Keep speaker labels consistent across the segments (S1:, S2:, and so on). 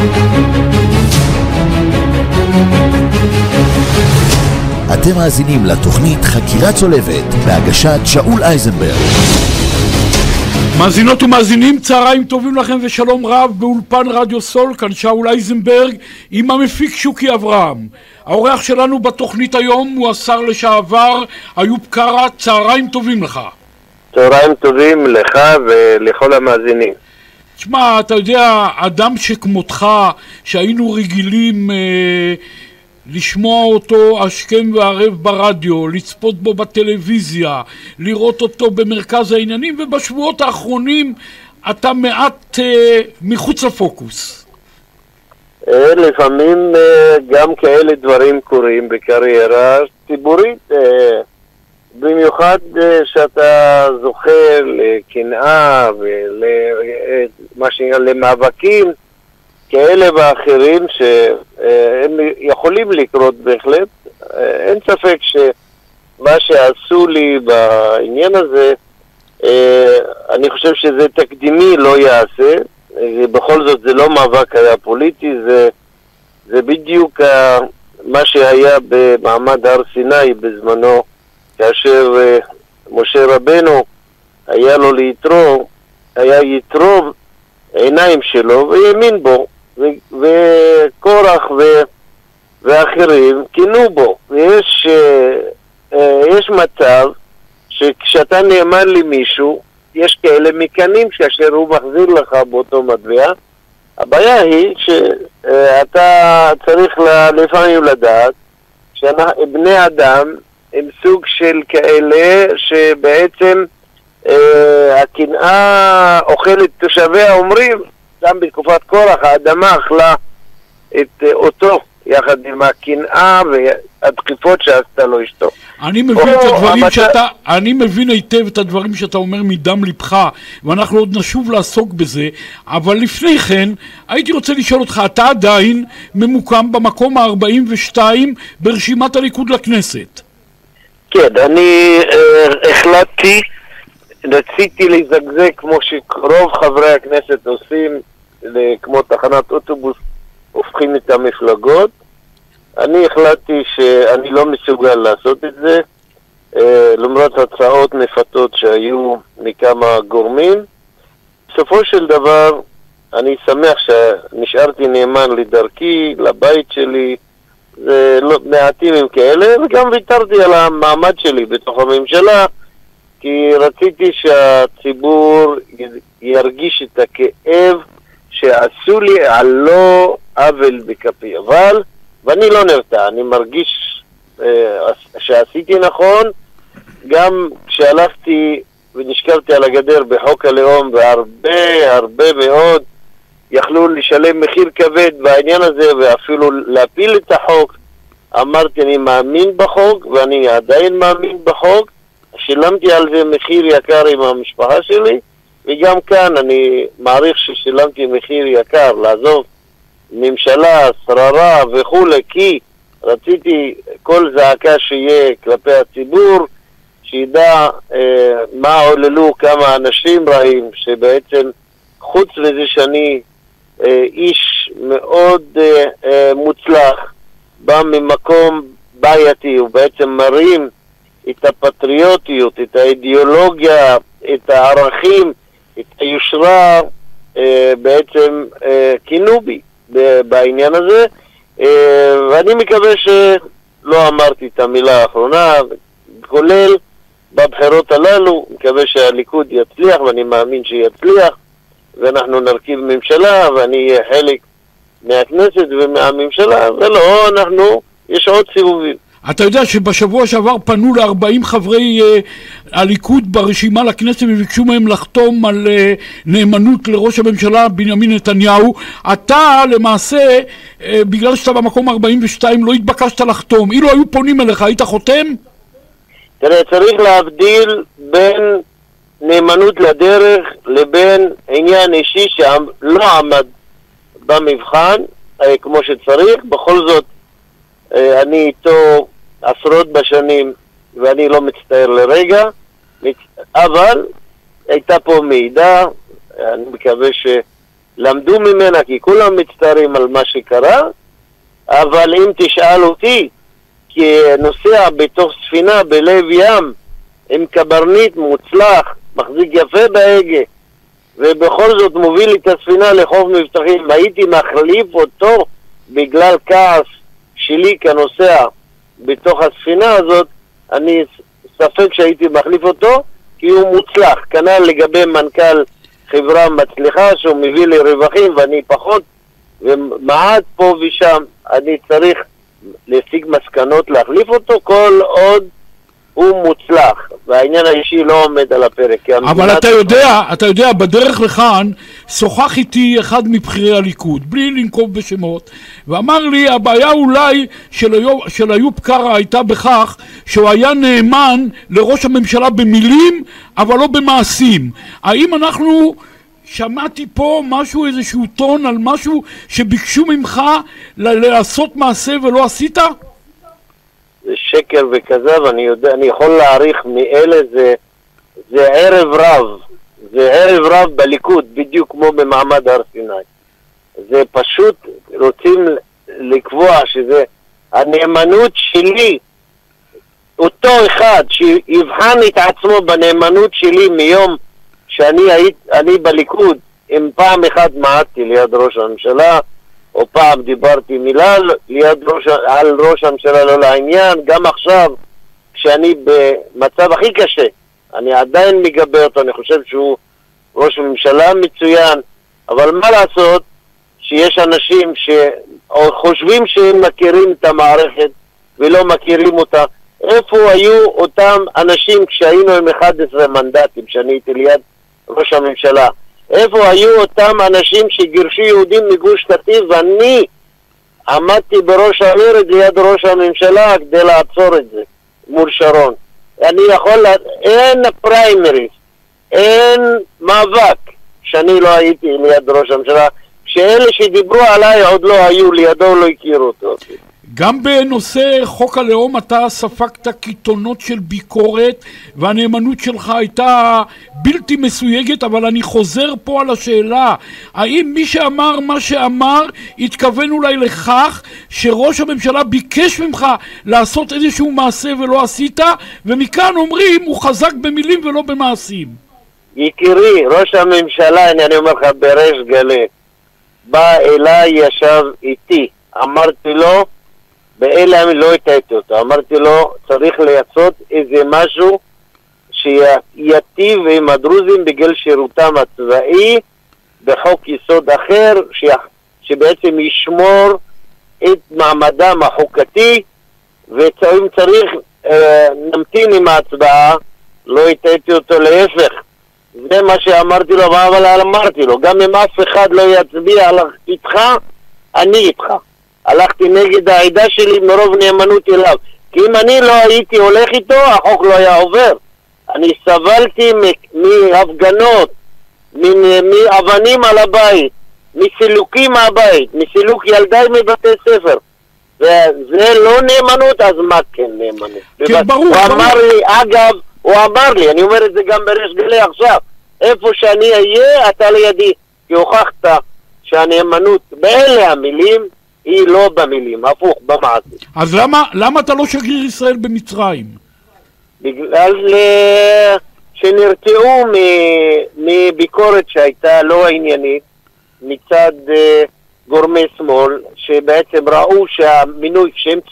S1: אתם מאזינים לתוכנית חקירה צולבת בהגשת שאול אייזנברג.
S2: מאזינות ומאזינים, צהריים טובים לכם ושלום רב. באולפן רדיו סול, כאן שאול אייזנברג עם המפיק שוקי אברהם. האורח שלנו בתוכנית היום הוא השר לשעבר איוב קרא. צהריים טובים לך.
S3: צהריים טובים לך ולכל המאזינים.
S2: תשמע, אתה יודע, אדם שכמותך, שהיינו רגילים לשמוע אותו השכם והערב ברדיו, לצפות בו בטלוויזיה, לראות אותו במרכז העניינים, ובשבועות האחרונים אתה מעט מחוץ לפוקוס.
S3: לפעמים גם כאלה דברים קורים בקריירה ציבורית, במיוחד שאתה זוכה לקנאה ולמאבקים כאלה ואחרים שהם יכולים לקרות בהחלט. אין ספק שמה שעשו לי בעניין הזה, אני חושב שזה תקדימי לא יעשה. בכל זאת זה לא מאבק היה פוליטי, זה בדיוק מה שהיה במעמד הר סיני בזמנו, כאשר משה רבנו היה לו יתרום עיניים שלו והאמין בו, וקורח ואחרים כינו בו. ויש מצב שכשאתה נאמן למישהו, יש כאלה מקנים כאשר הוא מחזיר לך באותו מטבע. הבעיה היא שאתה צריך לפעמים לדעת שבני אדם הם סוג של כאלה שבעצם הקנאה אוכלת תושביה. אומרים, גם בתקופת קורח האדמה אכלה את אותו יחד עם הקנאה והדחיפות שעשתה לו אשתו.
S2: אני מבין היטב את הדברים שאתה אומר מדם לבך, ואנחנו עוד נשוב לעסוק בזה, אבל לפני כן הייתי רוצה לשאול אותך, אתה עדיין ממוקם במקום ה-42 ברשימת הליכוד לכנסת.
S3: כן, אני רציתי לזגזג כמו שרוב חברי הכנסת עושים, כמו תחנת אוטובוס הופכים את המפלגות. אני החלטתי שאני לא מסוגל לעשות את זה, למרות הצעות מפתות שהיו מכמה גורמים. בסופו של דבר אני שמח שנשארתי נאמן לדרכי, לבית שלי, מעטים הם כאלה, וגם ויתרתי על המעמד שלי בתוך הממשלה, כי רציתי שהציבור ירגיש את הכאב שעשו לי על לא עוול בכפי. ואני לא נרתע, אני מרגיש שעשיתי נכון. גם כשהלכתי ונשכבתי על הגדר בחוק הלאום, והרבה מאוד יכלו לשלם מחיר כבד בעניין הזה ואפילו להפיל את החוק, אמרתי אני מאמין בחוק ואני עדיין מאמין בחוק. שילמתי על זה מחיר יקר עם המשפחה שלי, וגם כאן אני מעריך ששילמתי מחיר יקר לעזוב ממשלה, שררה וכו', כי רציתי כל זעקה שיהיה כלפי הציבור, שידע מה עוללו כמה אנשים רעים, שבעצם חוץ לזה שאני איש מאוד מוצלח, בא ממקום בעייתי, הוא בעצם מרים את הפטריוטיות, את האידיאולוגיה, את הערכים, את היושרה, בעצם כינו בי בעניין הזה, ואני מקווה שלא אמרתי את המילה האחרונה, כולל בבחירות הללו. מקווה שהליכוד יצליח, ואני מאמין שיצליח, ואנחנו נרכיב ממשלה, ואני אהיה חלק מהכנסת ומהממשלה, ולא, יש עוד סיבובים.
S2: אתה יודע שבשבוע שעבר פנו ל-40 חברי הליכוד ברשימה לכנסת וביקשו מהם לחתום על נאמנות לראש הממשלה בנימין נתניהו. אתה למעשה, בגלל שאתה במקום 42 לא התבקשת לחתום. אילו היו פונים אליך, היית חותם?
S3: תראה, צריך להבדיל בין נאמנות לדרך לבין עניין אישי שלא עמד במבחן כמו שצריך. בכל זאת אני איתו עשרות בשנים ואני לא מצטער לרגע, אבל הייתה פה מידע, אני מקווה למדו ממנה, כי כולם מצטערים על מה שקרה, אבל אם תשאל אותי, כנוסע בתוך ספינה בלב ים, עם קברניט מוצלח, מחזיק יפה בהגה, ובכל זאת מוביל את הספינה לחוף מבטחים, הייתי מחליף אותו בגלל כעס שלי כנוסע בתוך הספינה הזאת, אני ספק שהייתי מחליף אותו, כי הוא מוצלח. כנ"ל לגבי מנכ"ל חברה מצליחה שהוא מביא לי רווחים ואני פחות, ומעט פה ושם אני צריך להשיג מסקנות להחליף אותו כל עוד הוא מוצלח, והעניין האישי לא עומד על הפרק.
S2: אבל אתה יודע, בדרך לכאן שוחח איתי אחד מבחירי הליכוד, בלי לנקוב בשמות, ואמר לי, הבעיה אולי של איוב קרא הייתה בכך שהוא היה נאמן לראש הממשלה במילים, אבל לא במעשים. האם אנחנו... שמעתי פה משהו, איזשהו טון על משהו שביקשו ממך לעשות מעשה ולא עשית?
S3: זה שקר וכזב, אני יכול להעריך מאלה, זה ערב רב, זה ערב רב בליכוד, בדיוק כמו במעמד הר סיני. זה פשוט רוצים לקבוע שזה הנאמנות שלי, אותו אחד שיבחן את עצמו בנאמנות שלי מיום שאני בליכוד, אם פעם אחת מעדתי ליד ראש הממשלה, או פעם דיברתי מילה על ראש הממשלה לא לעניין, גם עכשיו, כשאני במצב הכי קשה, אני עדיין מגבה אותו, אני חושב שהוא ראש ממשלה מצוין, אבל מה לעשות שיש אנשים שחושבים שהם מכירים את המערכת ולא מכירים אותה. איפה היו אותם אנשים כשהיינו עם 11 מנדטים, כשאני הייתי ליד ראש הממשלה? איפה היו אותם אנשים שגירשו יהודים מגוש קטיף ואני עמדתי בראש המרד ליד ראש הממשלה כדי לעצור את זה מול שרון? אני יכול, אין פריימריס, אין מאבק שאני לא הייתי ליד ראש הממשלה, שאלה שדיברו עליי עוד לא היו לידו, לא הכירו אותו.
S2: גם בנושא חוק הלאום אתה ספגת קיתונות של ביקורת והנאמנות שלך הייתה בלתי מסויגת, אבל אני חוזר פה על השאלה, האם מי שאמר מה שאמר התכוון אולי לכך שראש הממשלה ביקש ממך לעשות איזשהו מעשה ולא עשית, ומכאן אומרים הוא חזק במילים ולא במעשים?
S3: יקירי, ראש הממשלה, אני אומר לך בריש גלי, בא אליי, ישב איתי, אמרתי לו, באלה אני לא הטעיתי אותו, אמרתי לו צריך לעשות איזה משהו שיטיב עם הדרוזים בגלל שירותם הצבאי בחוק יסוד אחר שבעצם ישמור את מעמדם החוקתי, ואם צריך נמתין עם ההצבעה. לא הטעיתי אותו, להפך, זה מה שאמרתי לו, אבל אמרתי לו גם אם אף אחד לא יצביע איתך, אני איתך. הלכתי נגד העדה שלי מרוב נאמנות אליו, כי אם אני לא הייתי הולך איתו, החוק לא היה עובר. אני סבלתי מהפגנות, מאבנים על הבית, מסילוקים מהבית, מסילוק ילדיי מבתי ספר, וזה לא נאמנות, אז מה כן נאמנות?
S2: כן, ברור.
S3: הוא אמר לי, אגב, הוא אמר לי, אני אומר את זה גם בריש גלי עכשיו, איפה שאני אהיה, אתה לידי, כי הוכחת שהנאמנות באלה המילים, היא לא במילים, הפוך, במעשה.
S2: אז למה אתה לא שגריר ישראל במצרים?
S3: בגלל שנרתעו מביקורת שהייתה לא עניינית מצד גורמי שמאל, שבעצם ראו שהמינוי,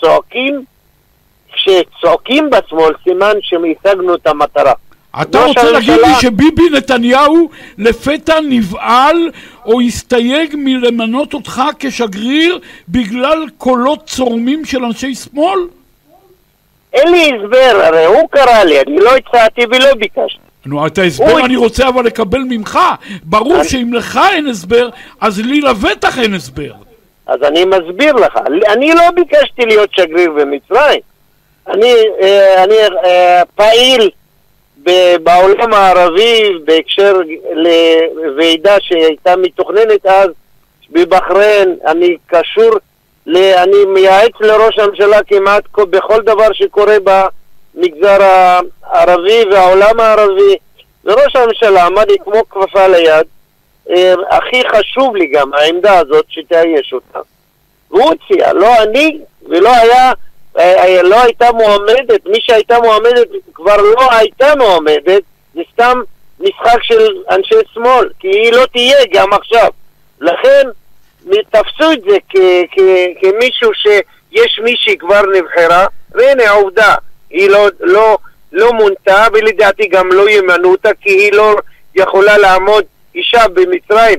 S3: כשצועקים בשמאל, סימן שהשגנו את המטרה.
S2: אתה רוצה להגיד לי שביבי נתניהו לפתע נבעל או הסתייג מלמנות אותך כשגריר בגלל קולות צורמים של אנשי שמאל?
S3: אין לי הסבר, הרי הוא קרא לי, אני לא הצעתי ולא ביקשתי.
S2: נו, את ההסבר אני רוצה אבל לקבל ממך. ברור שאם לך אין הסבר, אז לי לבטח אין הסבר.
S3: אז אני מסביר לך, אני לא ביקשתי להיות שגריר במצרים. אני פעיל בעולם הערבי בהקשר לוועידה שהייתה מתוכננת אז בבחריין. אני קשור, אני מייעץ לראש הממשלה כמעט בכל דבר שקורה במגזר הערבי והעולם הערבי, וראש הממשלה עמד לי כמו כפפה ליד הכי חשוב לי גם העמדה הזאת שתאייש אותה. והוא הציע, לא אני, ולא לא הייתה מועמדת, מי שהייתה מועמדת כבר לא הייתה מועמדת, זה סתם משחק של אנשי שמאל, כי היא לא תהיה גם עכשיו. לכן תפסו את זה כמישהו שיש מישהי כבר נבחרה, והנה העובדה, היא לא מונתה, ולדעתי גם לא ימנו אותה, כי היא לא יכולה לעמוד, אישה במצרים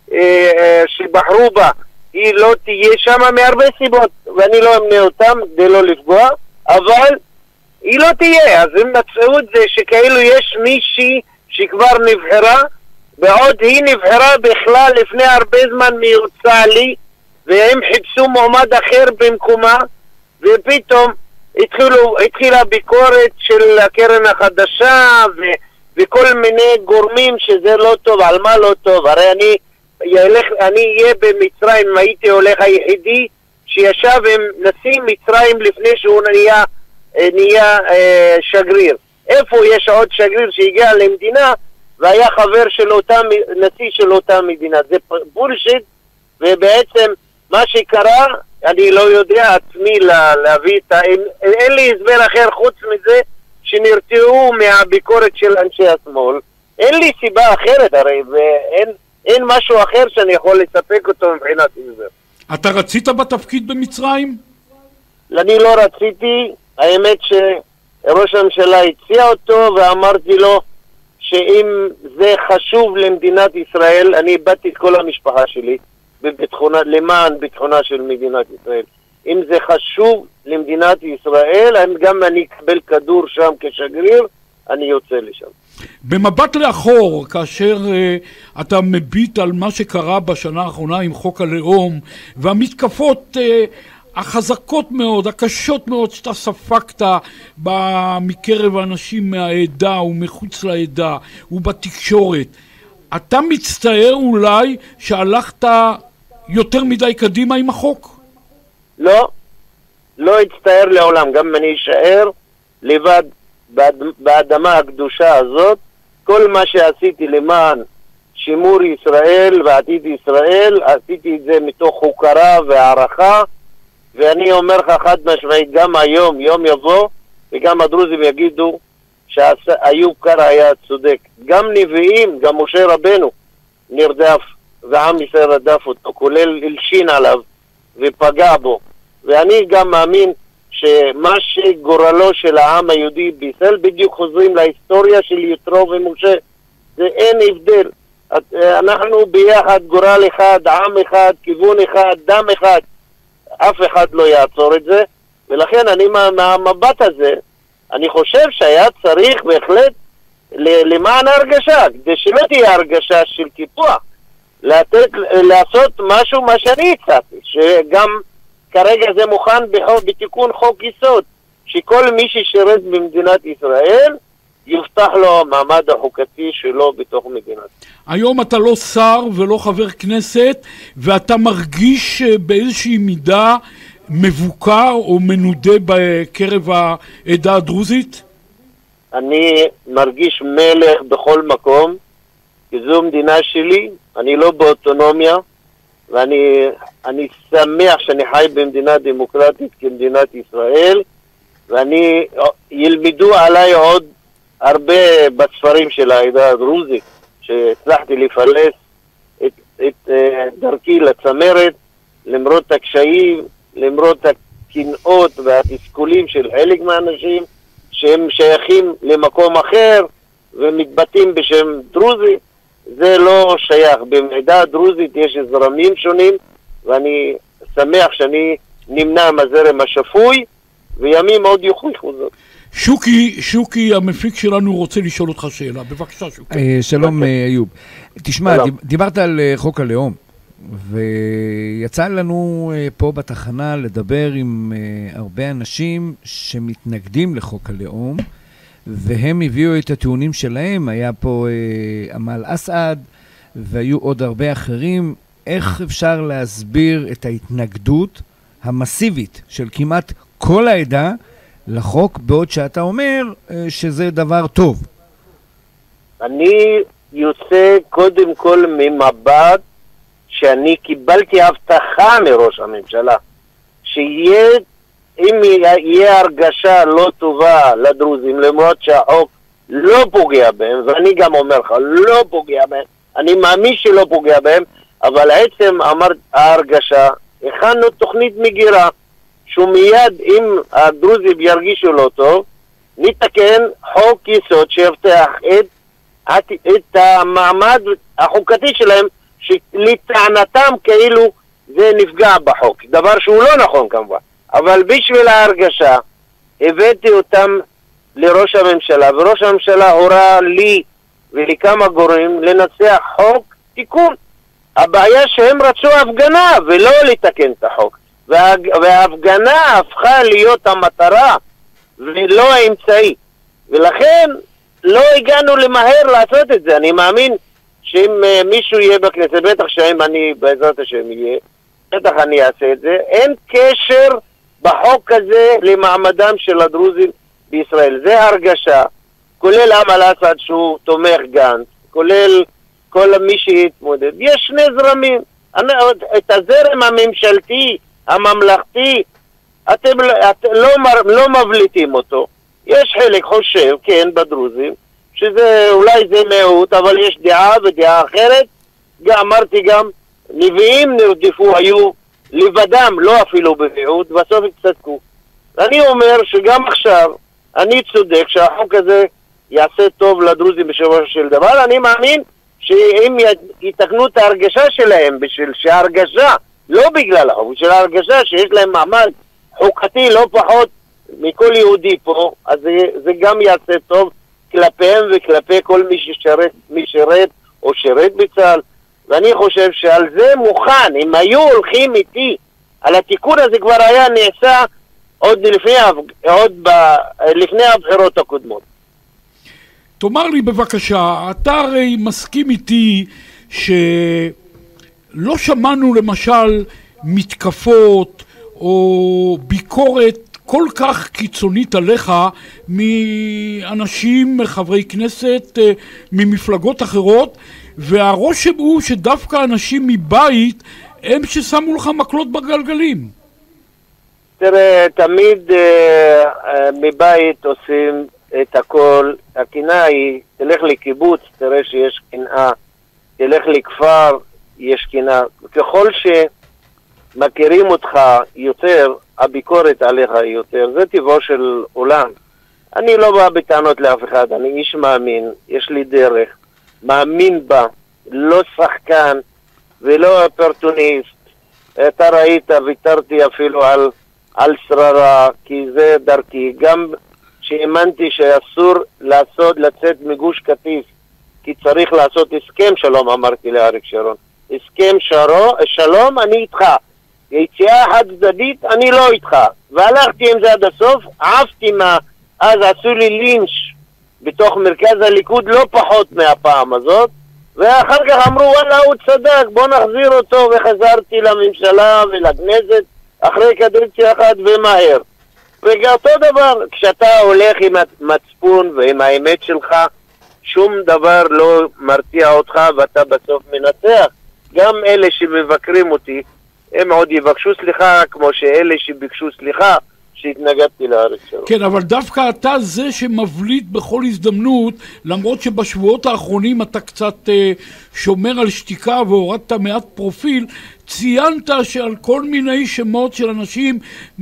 S3: שבחרו בה, היא לא תהיה שם מהרבה סיבות, ואני לא אמנה אותם כדי לא לפגוע, אבל היא לא תהיה. אז הם מצאו את זה שכאילו יש מישהי שכבר נבחרה, ועוד היא נבחרה בכלל לפני הרבה זמן מיוצא לי, והם חיפשו מועמד אחר במקומה, ופתאום התחילה ביקורת של הקרן החדשה וכל מיני גורמים שזה לא טוב. על מה לא טוב? הרי אני אהיה במצרים, הייתי הולך היחידי שישב עם נשיא מצרים לפני שהוא נהיה שגריר. איפה יש עוד שגריר שהגיע למדינה והיה חבר של נשיא של אותה מדינה? זה בולשיט. ובעצם מה שקרה, אני לא יודע עצמי להביא אין לי הסבר אחר חוץ מזה שנרתעו מהביקורת של אנשי השמאל. אין לי סיבה אחרת הרי, ואין משהו אחר שאני יכול לספק אותו מבחינת הסבר.
S2: אתה רצית בתפקיד במצרים?
S3: אני לא רציתי, האמת שראש הממשלה הציע אותו, ואמרתי לו שאם זה חשוב למדינת ישראל, אני איבדתי את כל המשפחה שלי למען ביטחונה של מדינת ישראל. אם זה חשוב למדינת ישראל, גם אני אקבל כדור שם כשגריר, אני יוצא לשם.
S2: במבט לאחור, כאשר אתה מביט על מה שקרה בשנה האחרונה עם חוק הלאום, והמתקפות החזקות מאוד, הקשות מאוד שאתה ספקת מקרב האנשים מהעדה ומחוץ לעדה ובתקשורת, אתה מצטער אולי שהלכת יותר מדי קדימה עם החוק?
S3: לא אצטער לעולם. גם אני אשאר לבד באדמה הקדושה הזאת. כל מה שעשיתי למען שימור ישראל ועתיד ישראל, עשיתי את זה מתוך הוקרה והערכה, ואני אומר לך חד משמעית, גם היום, יום יבוא, וגם הדרוזים יגידו שאיוב קרא היה צודק. גם נביאים, גם משה רבנו נרדף, ועם ישראל רדף אותו, כולל הלשין עליו ופגע בו. ואני גם מאמין שמה שגורלו של העם היהודי בישראל בדיוק חוזרים להיסטוריה של יתרו ומשה. זה אין הבדל. אנחנו ביחד, גורל אחד, עם אחד, כיוון אחד, דם אחד. אף אחד לא יעצור את זה. ולכן אני מהמבט הזה, אני חושב שהיה צריך בהחלט למען ההרגשה, כדי שלא תהיה הרגשה של קיפוח, לעשות משהו מה שאני הצעתי, שגם כרגע זה מוכן בתיקון חוק יסוד, שכל מי ששירת במדינת ישראל יובטח לו המעמד החוקתי שלו בתוך מדינת.
S2: היום אתה לא שר ולא חבר כנסת, ואתה מרגיש באיזושהי מידה מבוקר או מנודה בקרב העדה הדרוזית?
S3: אני מרגיש מלך בכל מקום, כי זו מדינה שלי, אני לא באוטונומיה, ואני שמח שאני חי במדינה דמוקרטית כמדינת ישראל, ואני ילמדו עליי עוד הרבה בספרים של העדה הדרוזית, שהצלחתי לפלס את דרכי לצמרת, למרות הקשיים, למרות הקנאות והתסכולים של חלק מהאנשים, שהם שייכים למקום אחר ומתבטאים בשם דרוזי. זה לא שייך. בעדה הדרוזית יש זרמים שונים, ואני שמח שאני נמנע מהזרם השפוי, וימים עוד יוכיחו זאת.
S2: שוקי המפיק שלנו רוצה לשאול אותך שאלה. בבקשה שוקי.
S4: שלום איוב. תשמע, דיברת על חוק הלאום, ויצא לנו פה בתחנה לדבר עם הרבה אנשים שמתנגדים לחוק הלאום, והם הביאו את הטיעונים שלהם. היה פה אמל אסעד והיו עוד הרבה אחרים. איך אפשר להסביר את ההתנגדות המסיבית של כמעט כל העדה לחוק, בעוד שאתה אומר שזה דבר טוב?
S3: אני יוצא קודם כל ממבט שאני קיבלתי הבטחה מראש הממשלה, שיהיה, אם יהיה הרגשה לא טובה לדרוזים, למרות שהחוק לא פוגע בהם, ואני גם אומר לך, לא פוגע בהם, אני מאמין שלא פוגע בהם, אבל עצם ההרגשה, הכנו תוכנית מגירה, שהוא מיד, אם הדרוזים ירגישו לא טוב, נתקן חוק יסוד שיבטח את המעמד החוקתי שלהם, שלטענתם כאילו זה נפגע בחוק, דבר שהוא לא נכון כמובן, אבל בשביל ההרגשה הבאתי אותם לראש הממשלה, וראש הממשלה הורה לי ולכמה גורמים לנסח חוק תיקון. הבעיה שהם רצו הפגנה ולא לתקן את החוק, וההפגנה הפכה להיות המטרה ולא האמצעי, ולכן לא הגענו למהר לעשות את זה. אני מאמין שאם מישהו יהיה בכנסת, בטח שאם אני בעזרת השם יהיה, בטח אני אעשה את זה. אין קשר בחוק הזה למעמדם של הדרוזים בישראל. זה הרגשה, כולל אמל אסד שהוא תומך גנץ, כולל כל מי שהתמודד. יש שני זרמים. את הזרם הממשלתי, הממלכתי, אתם לא מבליטים אותו. יש חלק חושב, כן, בדרוזים, שזה אולי זה מיעוט, אבל יש דעה ודעה אחרת. אמרתי גם, נביאים נרדפו, היו לבדם, לא אפילו במיעוט, בסוף הצדקו. אני אומר שגם עכשיו, אני צודק שהחוק הזה יעשה טוב לדרוזים בשבוע של דבר. אני מאמין שאם יתקנו את ההרגשה שלהם, בשביל שההרגשה, לא בגלל החוק, בשביל ההרגשה שיש להם מעמד חוקתי לא פחות מכל יהודי פה, אז זה גם יעשה טוב כלפיהם וכלפי כל מי שירת או שירת בצה"ל. ואני חושב שעל זה מוכן, אם היו הולכים איתי על התיקון הזה, כבר היה נעשה עוד לפני הבחירות הקודמות.
S2: תאמר לי בבקשה, אתה הרי מסכים איתי שלא שמענו למשל מתקפות או ביקורת כל כך קיצונית עליך מאנשים, חברי כנסת, ממפלגות אחרות, והרושם הוא שדווקא אנשים מבית הם ששמו לך מקלות בגלגלים.
S3: תראה, תמיד מבית עושים את הכל. הקנאה היא, תלך לקיבוץ, תראה שיש קנאה, תלך לכפר, יש קנאה. ככל שמכירים אותך יותר, הביקורת עליך יותר. זה טבעו של עולם. אני לא בא בטענות לאף אחד, אני איש מאמין, יש לי דרך, מאמין בה, לא שחקן ולא אופורטוניסט. אתה ראית, ויתרתי אפילו על שררה, כי זה דרכי. גם שהאמנתי שאסור לצאת מגוש קטיף, כי צריך לעשות הסכם שלום, אמרתי לאריק שרון. הסכם שלום, אני איתך. יציאה חד צדדית, אני לא איתך. והלכתי עם זה עד הסוף, עפתי אז עשו לי לינץ' בתוך מרכז הליכוד, לא פחות מהפעם הזאת, ואחר כך אמרו, וואלה, הוא צדק, בוא נחזיר אותו, וחזרתי לממשלה ולכנסת אחרי קדנציה אחת ומהר. ואותו דבר, כשאתה הולך עם המצפון ועם האמת שלך, שום דבר לא מרתיע אותך ואתה בסוף מנצח. גם אלה שמבקרים אותי, הם עוד יבקשו סליחה, כמו שאלה שביקשו סליחה, שהתנגדתי לאריק שרון.
S2: כן, אבל דווקא אתה זה שמבליט בכל הזדמנות, למרות שבשבועות האחרונים אתה קצת שומר על שתיקה והורדת מעט פרופיל, ציינת שעל כל מיני שמות של אנשים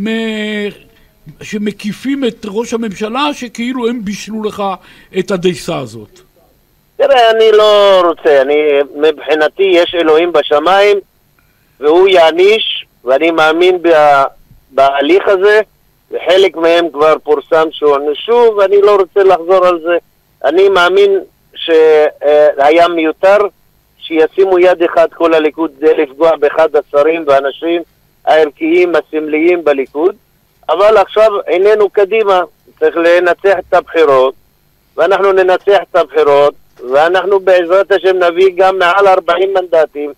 S2: שמקיפים את ראש הממשלה, שכאילו הם בישלו לך את הדייסה הזאת.
S3: תראה, אני לא רוצה, מבחינתי יש אלוהים בשמיים, והוא יעניש, ואני מאמין בהליך הזה, וחלק מהם כבר פורסם שהוענשו, ואני לא רוצה לחזור על זה. אני מאמין שהיה מיותר שישימו יד אחד כל הליכוד כדי לפגוע באחד השרים והאנשים הערכיים הסמליים בליכוד, אבל עכשיו איננו קדימה, צריך לנצח את הבחירות, ואנחנו ננצח את הבחירות, ואנחנו בעזרת השם נביא גם מעל 40 מנדטים,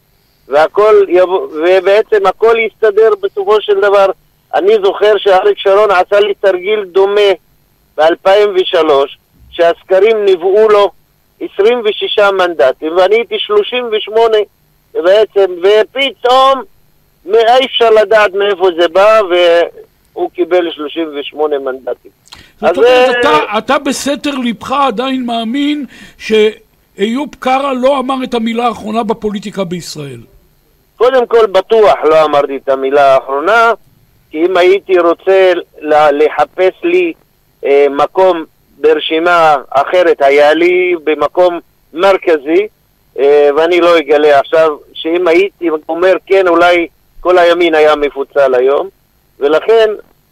S3: ובעצם הכל יסתדר בסופו של דבר. אני זוכר שאריק שרון עשה לי תרגיל דומה ב-2003, שהסקרים נבאו לו 26 מנדטים, ואני הייתי 38 בעצם, ופתאום אי אפשר לדעת מאיפה זה בא, והוא קיבל 38 מנדטים.
S2: זאת אומרת, אתה בסתר ליבך עדיין מאמין שאיוב קרא לא אמר את המילה האחרונה בפוליטיקה בישראל?
S3: קודם כל בטוח לא אמרתי את המילה האחרונה, כי אם הייתי רוצה לחפש לי מקום ברשימה אחרת, היה לי במקום מרכזי, ואני לא אגלה עכשיו שאם הייתי אומר כן, אולי כל הימין היה מפוצל היום, ולכן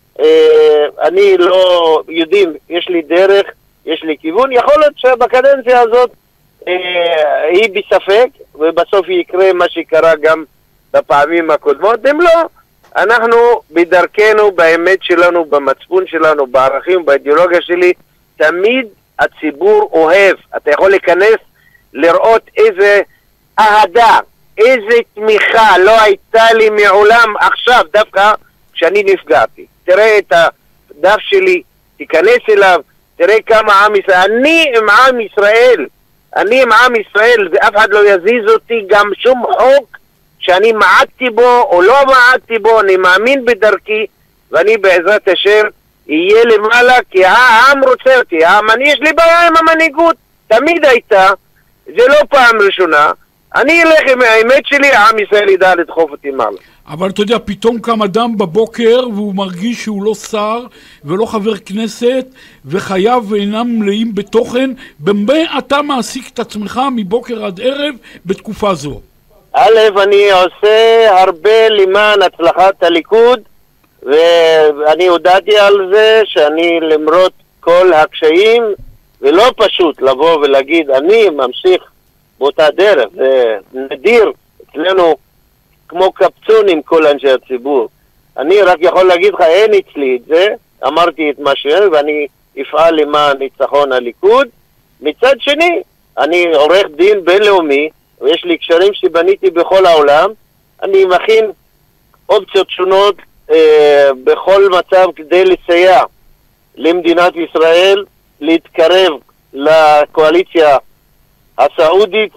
S3: אני לא יודעים, יש לי דרך, יש לי כיוון. יכול להיות שבקדנציה הזאת היא בספק, ובסוף יקרה מה שקרה גם בפעמים הקודמות. אם לא, אנחנו בדרכנו, באמת שלנו, במצפון שלנו, בערכים, באידיאולוגיה שלי, תמיד הציבור אוהב. אתה יכול להיכנס, לראות איזה אהדה, איזה תמיכה לא הייתה לי מעולם עכשיו, דווקא כשאני נפגעתי. תראה את הדף שלי, תיכנס אליו, תראה כמה עם ישראל. אני עם עם ישראל, אני עם עם ישראל, ואף אחד לא יזיז אותי, גם שום חוק שאני מעדתי בו או לא מעדתי בו, אני מאמין בדרכי, ואני בעזרת השם יהיה למעלה, כי העם רוצה אותי. אני יש לי בעיה עם המנהיגות, תמיד הייתה, זה לא פעם ראשונה. אני אלך עם האמת שלי, העם ישראל ידע לדחוף אותי מעלה.
S2: אבל אתה יודע, פתאום קם אדם בבוקר והוא מרגיש שהוא לא שר ולא חבר כנסת, וחייו אינם מלאים בתוכן. במה אתה מעסיק את עצמך מבוקר עד ערב בתקופה זו?
S3: א', אני עושה הרבה למען הצלחת הליכוד, ואני הודעתי על זה שאני למרות כל הקשיים, ולא פשוט לבוא ולהגיד אני ממשיך באותה דרך. זה נדיר אצלנו כמו קפצונים כל אנשי הציבור. אני רק יכול להגיד לך, אין אצלי את זה, אמרתי את מה שאין, ואני אפעל למען ניצחון הליכוד. מצד שני, אני עורך דין בינלאומי, ויש לי קשרים שבניתי בכל העולם. אני מכין אופציות שונות בכל מצב כדי לסייע למדינת ישראל להתקרב לקואליציה הסעודית,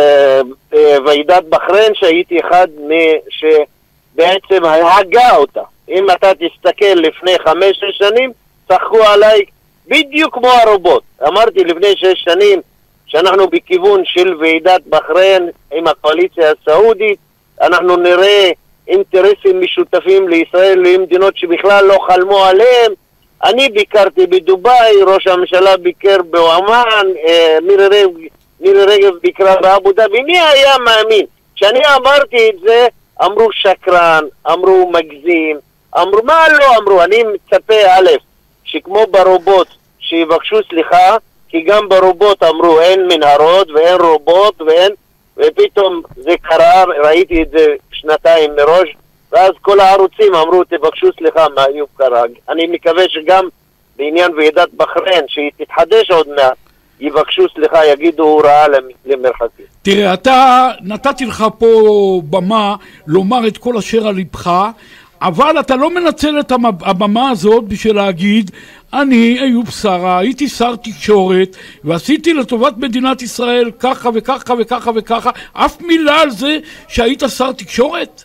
S3: ועידת בחריין, שהייתי אחד שבעצם הגה אותה. אם אתה תסתכל לפני 5-6 שנים, צחקו עליי בדיוק כמו הרובוט. אמרתי לפני 6 שנים שאנחנו בכיוון של ועידת בחריין עם הקואליציה הסעודית, אנחנו נראה אינטרסים משותפים לישראל למדינות שבכלל לא חלמו עליהם. אני ביקרתי בדוביי, ראש הממשלה ביקר בעומאן, מירי רגב ביקרה באבו דאבי. מי היה מאמין? כשאני אמרתי את זה, אמרו שקרן, אמרו מגזים, אמרו מה לא אמרו. אני מצפה א', שכמו ברובוט שיבקשו סליחה, כי גם ברובוט אמרו אין מנהרות ואין רובוט ואין, ופתאום זה קרה, ראיתי את זה 2 מראש, ואז כל הערוצים אמרו תבקשו סליחה מה איוב קרא. אני מקווה שגם בעניין ועידת בחריין שהיא תתחדש עוד מעט, יבקשו סליחה, יגידו הוא רעה למרחקים.
S2: תראה, אתה נתתי לך פה במה לומר את כל אשר על ליבך, אבל אתה לא מנצל את הבמה הזאת בשביל להגיד אני איוב קרא, הייתי שר תקשורת ועשיתי לטובת מדינת ישראל ככה וככה וככה וככה. אף מילה על זה שהיית שר תקשורת?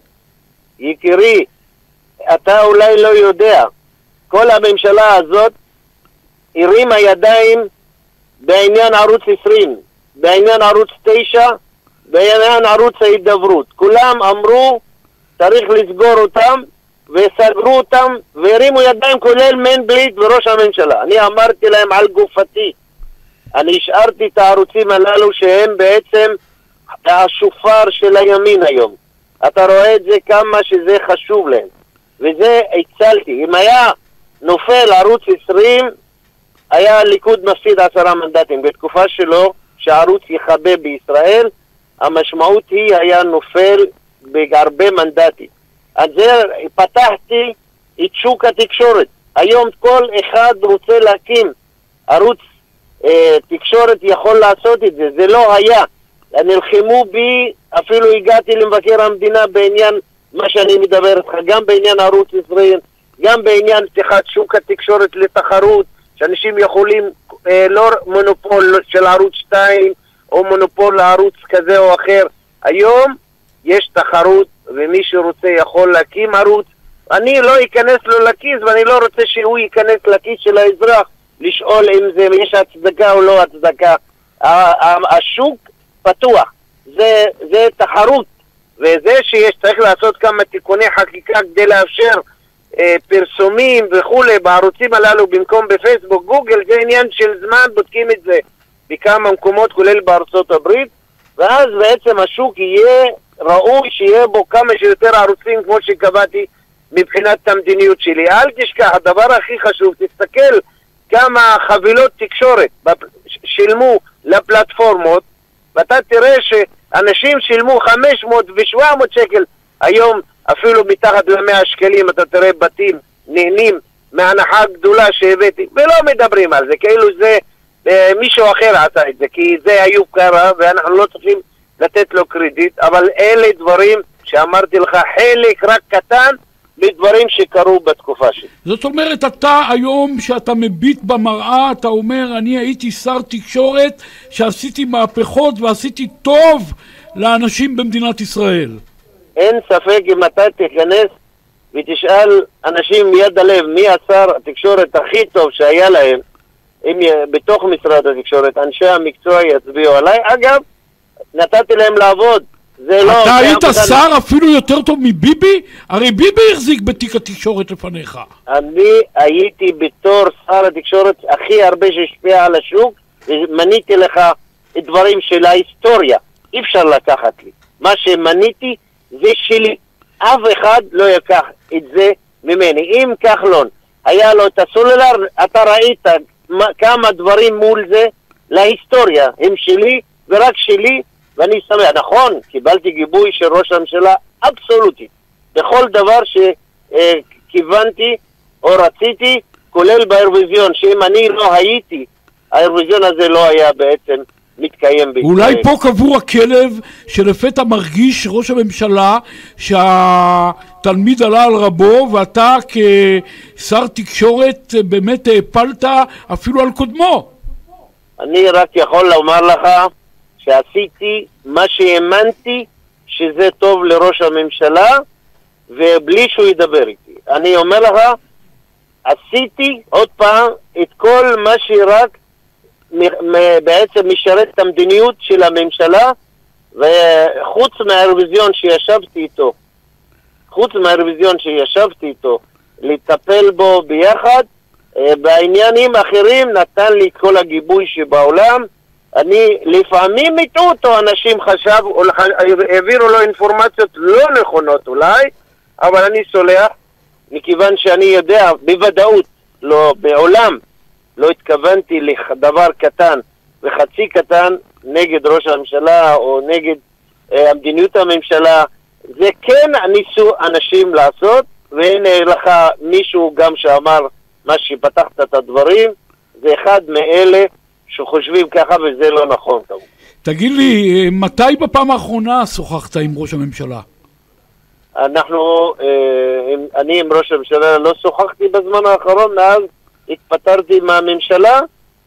S3: יקירי, אתה אולי לא יודע, כל הממשלה הזאת הרימה ידיים בעניין ערוץ 20, בעניין ערוץ 9, בעניין ערוץ ההידברות. כולם אמרו צריך לסגור אותם, וסגרו אותם והרימו ידיים, כולל מנדלבליט וראש הממשלה. אני אמרתי להם על גופתי, אני השארתי את הערוצים הללו שהם בעצם השופר של הימין היום. אתה רואה את זה כמה שזה חשוב להם, וזה הצלתי. אם היה נופל ערוץ 20, היה ליכוד מפסיד 10 מנדטים. בתקופה שלו שהערוץ יחבא בישראל, המשמעות היא היה נופל בהרבה מנדטים. אז זה פתחתי את שוק התקשורת. היום כל אחד רוצה להקים ערוץ תקשורת, יכול לעשות את זה. זה לא היה. נלחמו בי, אפילו הגעתי למבקר המדינה בעניין מה שאני מדבר איתך, גם בעניין ערוץ 20, גם בעניין פתיחת שוק התקשורת לתחרות, שאנשים יכולים, לא מונופול של ערוץ 2 או מונופול לערוץ כזה או אחר. היום יש תחרות, ומי שרוצה יכול להקים ערוץ. אני לא אכנס לו לכיס, ואני לא רוצה שהוא ייכנס לכיס של האזרח לשאול אם זה יש הצדקה או לא הצדקה. השוק פתוח, זה תחרות, וזה שיש צריך לעשות כמה תיקוני חקיקה כדי לאפשר פרסומים וכולי בערוצים הללו במקום בפייסבוק, גוגל, זה עניין של זמן, בודקים את זה בכמה מקומות כולל בארצות הברית, ואז בעצם השוק יהיה ראוי שיהיה בו כמה שיותר ערוצים כמו שקבעתי מבחינת המדיניות שלי. אל תשכח, הדבר הכי חשוב, תסתכל כמה חבילות תקשורת שילמו לפלטפורמות, ואתה תראה שאנשים שילמו 500 ו700 שקל, היום אפילו מתחת ל100 שקלים אתה תראה בתים נהנים מהנחה גדולה שהבאתי, ולא מדברים על זה, כאילו זה מישהו אחר עשה את זה, כי זה היו קרה ואנחנו לא צריכים לתת לו קרדיט, אבל אלה דברים שאמרתי לך, חלק רק קטן לדברים שקרו בתקופה שלי.
S2: זאת אומרת, אתה היום שאתה מביט במראה, אתה אומר, אני הייתי שר תקשורת שעשיתי מהפכות ועשיתי טוב לאנשים במדינת ישראל.
S3: אין ספק, אם אתה תיכנס ותשאל אנשים מיד הלב מי השר התקשורת הכי טוב שהיה להם, אם בתוך משרד התקשורת, אנשי המקצוע יצביעו עליי. אגב, נתתי להם לעבוד.
S2: אתה היית שר אפילו יותר טוב מביבי? הרי ביבי החזיק בתיק התקשורת לפניך.
S3: אני הייתי בתור שר התקשורת הכי הרבה שהשפיע על השוק, ומניתי לך דברים של ההיסטוריה. אי אפשר לקחת לי. מה שמניתי זה שלי. אף אחד לא יקח את זה ממני. אם כחלון היה לו את הסולולר, אתה ראית כמה דברים מול זה להיסטוריה. הם שלי ורק שלי, ואני שמח. נכון, קיבלתי גיבוי של ראש הממשלה אבסולוטי בכל דבר שכיוונתי או רציתי, כולל באירוויזיון, שאם אני לא הייתי, האירוויזיון הזה לא היה בעצם מתקיים בישראל.
S2: אולי פה קבור הכלב שלפתע מרגיש ראש הממשלה שהתלמיד עלה על רבו, ואתה כשר תקשורת באמת הפלת אפילו על קודמו.
S3: אני רק יכול לומר לך שעשיתי מה שהאמנתי שזה טוב לראש הממשלה, ובלי שהוא ידבר איתי. אני אומר לך, עשיתי עוד פעם את כל מה שרק בעצם משרת את המדיניות של הממשלה, וחוץ מהאירוויזיון שישבתי איתו, לטפל בו ביחד, בעניינים אחרים נתן לי כל הגיבוי שבעולם. אני לפעמים הטעו אותו, אנשים חשבו, העבירו לו אינפורמציות לא נכונות אולי, אבל אני סולח, מכיוון שאני יודע בוודאות, לא בעולם, לא התכוונתי לדבר קטן וחצי קטן נגד ראש הממשלה או נגד המדיניות הממשלה. זה כן ניסו אנשים לעשות, והנה לך מישהו גם שאמר מה שפתחת את הדברים, זה אחד מאלה שחושבים ככה, וזה לא נכון.
S2: תגיד לי, מתי בפעם האחרונה שוחחת עם ראש הממשלה?
S3: אני עם ראש הממשלה לא שוחחתי בזמן האחרון, מאז התפטרתי מהממשלה,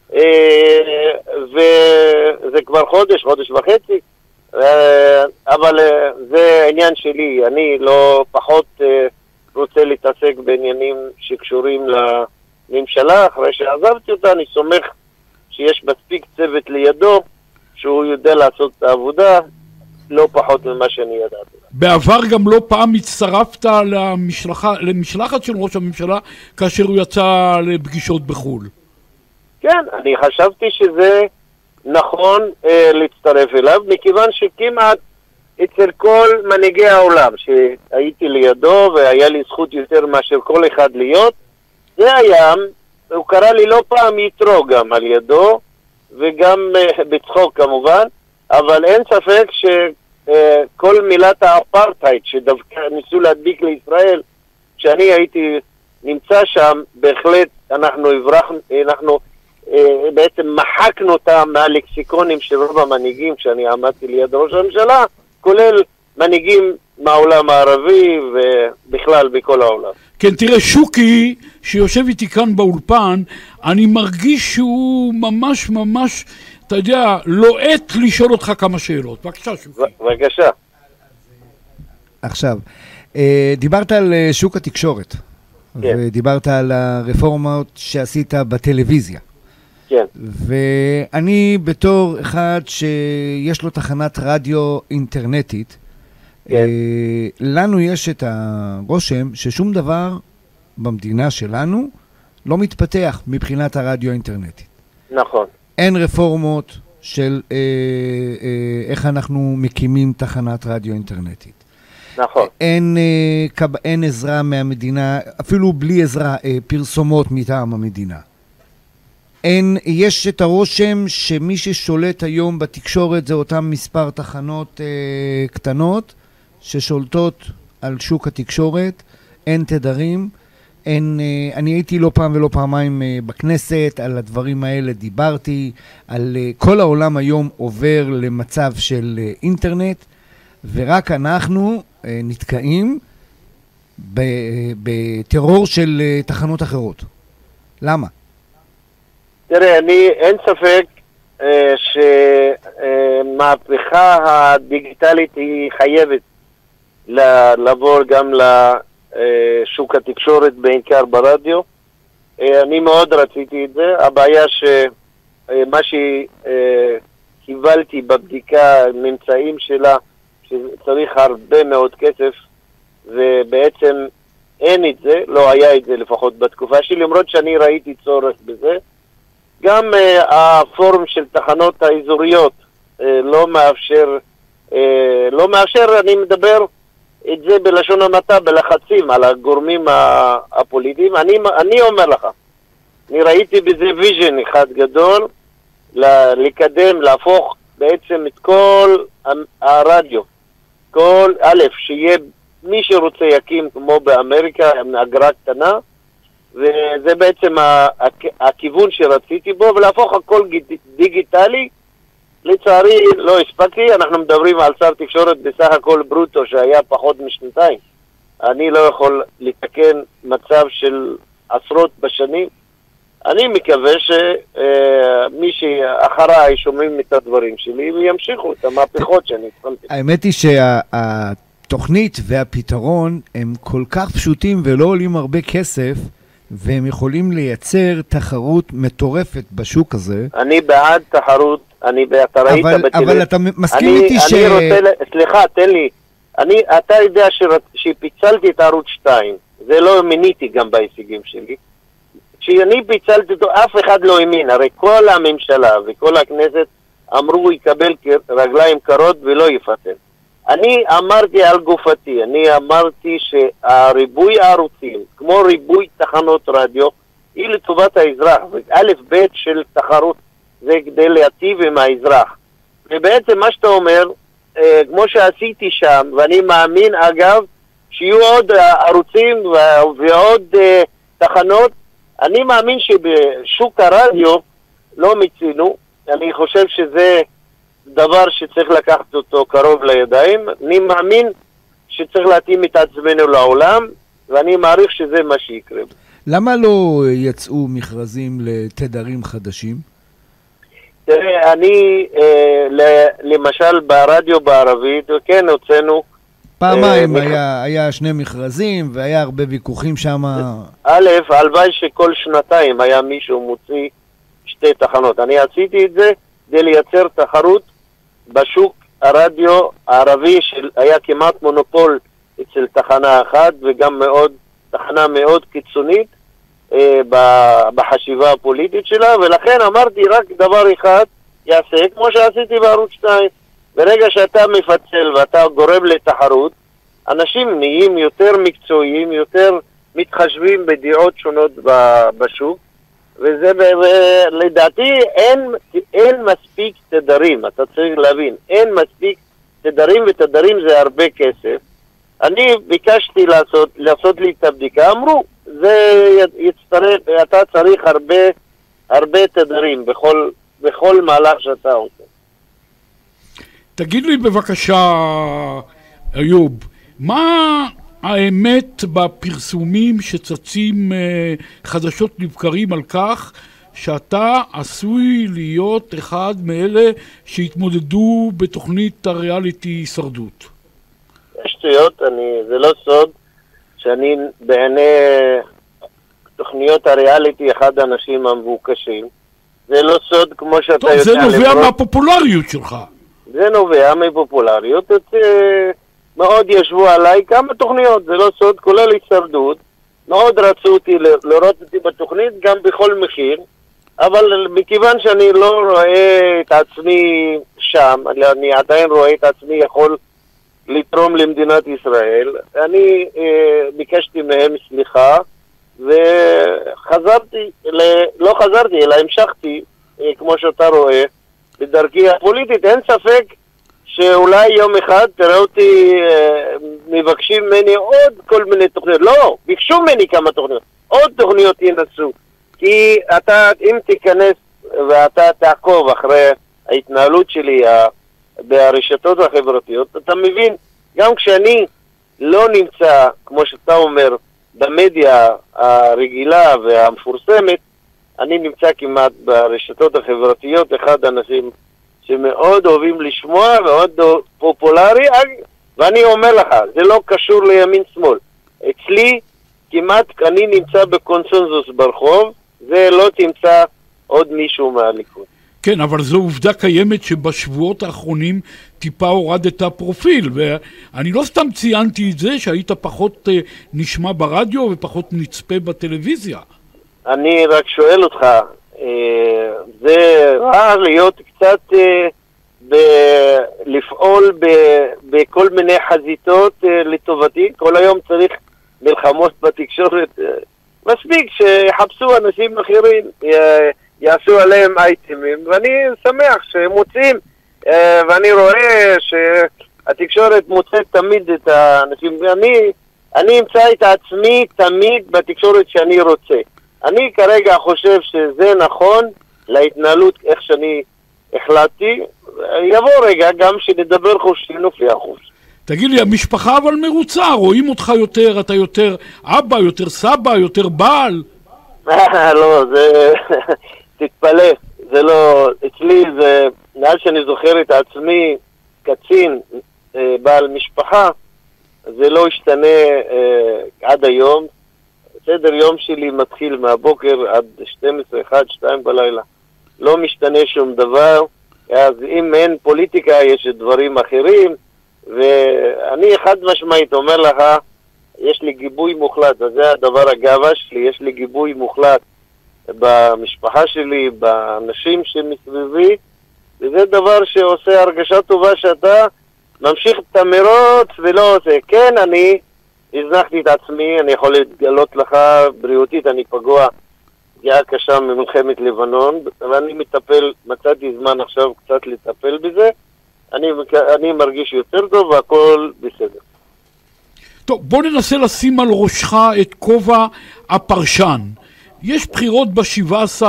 S3: וזה כבר חודש וחצי, אבל זה עניין שלי. אני לא פחות רוצה להתעסק בעניינים שקשורים לממשלה. אחרי שעזבתי אותה, אני סומך שיש מספיק צוות לידו שהוא יודע לעשות את העבודה לא פחות ממה שאני ידעתי.
S2: בעבר גם לא פעם הצטרפת למשלחת של ראש הממשלה כאשר הוא יצא לפגישות בחו"ל.
S3: כן, אני חשבתי שזה נכון להצטרף אליו, מכיוון שכמעט אצל כל מנהיגי העולם שהייתי לידו, והיה לי זכות יותר מאשר כל אחד להיות, זה היה, הוא קרא לי לא פעם יתרו גם על ידו, וגם בצחוק כמובן, אבל אין ספק שכל מילת האפרטהייד שדווקא ניסו להדביק לישראל, כשאני הייתי נמצא שם, בהחלט אנחנו בעצם מחקנו אותם מהלקסיקונים של רוב המנהיגים כשאני עמדתי ליד ראש הממשלה, כולל מנהיגים מהעולם הערבי ובכלל בכל העולם.
S2: כן, תראה, שוקי, שיושב איתי כאן באולפן, אני מרגיש שהוא ממש ממש, אתה יודע, לועט לשאול אותך כמה שאלות. בבקשה, שוקי.
S3: בבקשה.
S4: עכשיו, דיברת על שוק התקשורת, כן. ודיברת על הרפורמות שעשית בטלוויזיה.
S3: כן.
S4: ואני בתור אחד שיש לו תחנת רדיו אינטרנטית, כן. לנו יש את הרושם ששום דבר במדינה שלנו לא מתפתח מבחינת הרדיו האינטרנטית.
S3: נכון.
S4: אין רפורמות של איך אנחנו מקימים תחנת רדיו אינטרנטית.
S3: נכון.
S4: אין עזרה מהמדינה, אפילו בלי עזרה, פרסומות מטעם המדינה. יש את הרושם שמי ששולט היום בתקשורת זה אותם מספר תחנות קטנות ששולטות על שוק התקשורת, אין תדרים, אני הייתי לא פעם ולא פעמיים בכנסת, על הדברים האלה דיברתי, על כל העולם היום עובר למצב של אינטרנט, ורק אנחנו נתקעים בטרור של תחנות אחרות. למה?
S3: תראה, אין ספק שמהפכה הדיגיטלית היא חייבת לעבור גם לשוק התקשורת, בעיקר ברדיו. אני מאוד רציתי את זה. הבעיה שמה שקיבלתי בבדיקה, ממצאים שלה, שצריך הרבה מאוד כסף, ובעצם אין את זה, לא היה את זה לפחות בתקופה שלי, למרות שאני ראיתי צורך בזה. גם הפורום של תחנות האזוריות לא מאפשר, אני מדבר את זה בלשון המעטה, בלחצים על הגורמים הפוליטיים. אני אומר לך, אני ראיתי בזה ויז'ן אחד גדול, לקדם, להפוך בעצם את כל הרדיו, כל שיהיה מי שרוצה יקים כמו באמריקה, אגרה קטנה, וזה בעצם הכיוון שרציתי בו, ולהפוך הכל דיגיטלי. לצערי לא הספקתי, אנחנו מדברים על שר תקשורת בסך הכל ברוטו שהיה פחות משנתיים. אני לא יכול לתקן מצב של עשרות בשנים. אני מקווה שמי שאחריי שומעים את הדברים שלי וימשיכו את המהפכות שאני התחלתי.
S4: האמת היא שהתוכנית והפתרון הם כל כך פשוטים ולא עולים הרבה כסף, והם יכולים לייצר תחרות מטורפת בשוק הזה.
S3: אני בעד תחרות, אתה ראית בטלוויזיה.
S4: אבל אתה מסכים איתי
S3: סליחה, תן לי. אתה יודע שפיצלתי את ערוץ 2, זה לא מיניתי גם בהישגים שלי. כשאני פיצלתי אותו, אף אחד לא האמין, הרי כל הממשלה וכל הכנסת אמרו הוא יקבל רגליים קרות ולא יפטר. אני אמרתי על גופתי, אני אמרתי שהריבוי הערוצים, כמו ריבוי תחנות רדיו, היא לטובת האזרח. א' ב' של תחרות זה כדי להטיב עם האזרח. ובעצם מה שאתה אומר, כמו שעשיתי שם, ואני מאמין אגב, שיהיו עוד ערוצים ועוד תחנות, אני מאמין שבשוק הרדיו לא מצינו, אני חושב שזה דבר שצריך לקחת אותו קרוב לידיים. אני מאמין שצריך להתאים את עצמנו לעולם, ואני מעריך שזה מה שיקרה.
S4: למה לא יצאו מכרזים לתדרים חדשים?
S3: תראה, אני למשל ברדיו בערבית, כן, הוצאנו
S4: פעמיים, היה שני מכרזים והיה הרבה ויכוחים שם.
S3: הלוואי שכל שנתיים היה מישהו מוציא שתי תחנות. אני עשיתי את זה כדי לייצר תחרות בשוק הרדיו הערבי, שהיה כמעט מונופול אצל תחנה אחת, וגם תחנה מאוד קיצונית בחשיבה הפוליטית שלה, ולכן אמרתי רק דבר אחד יעשה, כמו שעשיתי בערוץ 2. ברגע שאתה מפצל ואתה גורם לתחרות, אנשים נהיים יותר מקצועיים, יותר מתחשבים בדעות שונות בשוק, וזה לדעתי אין מספיק תדרים. אתה צריך להבין, אין מספיק תדרים, ותדרים זה הרבה כסף. אני ביקשתי לעשות לי את הבדיקה, אמרו אתה צריך הרבה תדרים בכל מהלך שאתה עושה.
S2: תגיד לי בבקשה, איוב, מה האמת בפרסומים שצצים חדשות לבקרים על כך שאתה עשוי להיות אחד מאלה שהתמודדו בתוכנית הריאליטי הישרדות?
S3: שטויות, זה לא סוד שאני בעיני תוכניות הריאליטי אחד האנשים המבוקשים. זה לא סוד כמו שאתה יודע.
S2: זה נובע מהפופולריות שלך.
S3: זה נובע מפופולריות. מאוד ישבו עליי כמה תוכניות, זה לא סוד, כולל הישרדות. מאוד רצו אותי לראות אותי בתוכנית גם בכל מחיר, אבל מכיוון שאני לא רואה את עצמי שם, אני עדיין רואה את עצמי יכול לתרום למדינת ישראל, אני ביקשתי מהם סליחה, וחזרתי, לא חזרתי, אלא המשכתי, כמו שאתה רואה, בדרכי הפוליטית. אין ספק שאולי יום אחד תראה אותי מבקשים ממני עוד כל מיני תוכניות. לא, ביקשו ממני כמה תוכניות. עוד תוכניות ינסו. כי אתה, אם תיכנס ואתה תעקוב אחרי ההתנהלות שלי ברשתות החברתיות, אתה מבין, גם כשאני לא נמצא, כמו שאתה אומר, במדיה הרגילה והמפורסמת, אני נמצא כמעט ברשתות החברתיות, אחד האנשים שמאוד אוהבים לשמוע, מאוד פופולרי, ואני אומר לך, זה לא קשור לימין שמאל. אצלי כמעט אני נמצא בקונסנזוס ברחוב, זה לא תמצא עוד מישהו מהליכוד.
S2: כן, אבל זו עובדה קיימת שבשבועות האחרונים טיפה הורדת פרופיל, ואני לא סתם ציינתי את זה שהיית פחות נשמע ברדיו ופחות נצפה בטלוויזיה. אני
S3: רק שואל אותך, זה רע להיות קצת לפעול בכל מיני חזיתות לטובתי, כל היום צריך מלחמות בתקשורת, מספיק שיחפשו אנשים אחרים, יעשו עליהם אייטמים, ואני שמח שהם מוצאים, ואני רואה שהתקשורת מוצאת תמיד את האנשים, ואני אמצא את עצמי תמיד בתקשורת שאני רוצה. אני כרגע חושב שזה נכון להתנהלות איך שאני החלטתי, יבוא רגע גם שנדבר חופשי, נופיע חופשי.
S2: תגיד לי, המשפחה אבל מרוצה, רואים אותך יותר, אתה יותר אבא, יותר סבא, יותר בעל?
S3: לא, זה... תתפלא, זה לא... אצלי זה... מאז שאני זוכר את עצמי קצין, בעל משפחה, זה לא השתנה עד היום. סדר יום שלי מתחיל מהבוקר עד 12, 1, 2 בלילה. לא משתנה שום דבר, אז אם אין פוליטיקה יש דברים אחרים, ואני חד משמעית אומר לך, יש לי גיבוי מוחלט, וזה הדבר הגאווה שלי, יש לי גיבוי מוחלט במשפחה שלי, באנשים שמסביבי, וזה דבר שעושה הרגשה טובה שאתה ממשיך את המרוץ ולא עושה. כן, אני הזנחתי את עצמי, אני יכול להתגלות לך בריאותית, אני פגוע פגיעה קשה ממלחמת לבנון, ואני מטפל, מצאתי זמן עכשיו קצת לטפל בזה, אני מרגיש יותר טוב והכל בסדר.
S2: טוב, בוא ננסה לשים על ראשך את כובע הפרשן. יש בחירות ב-17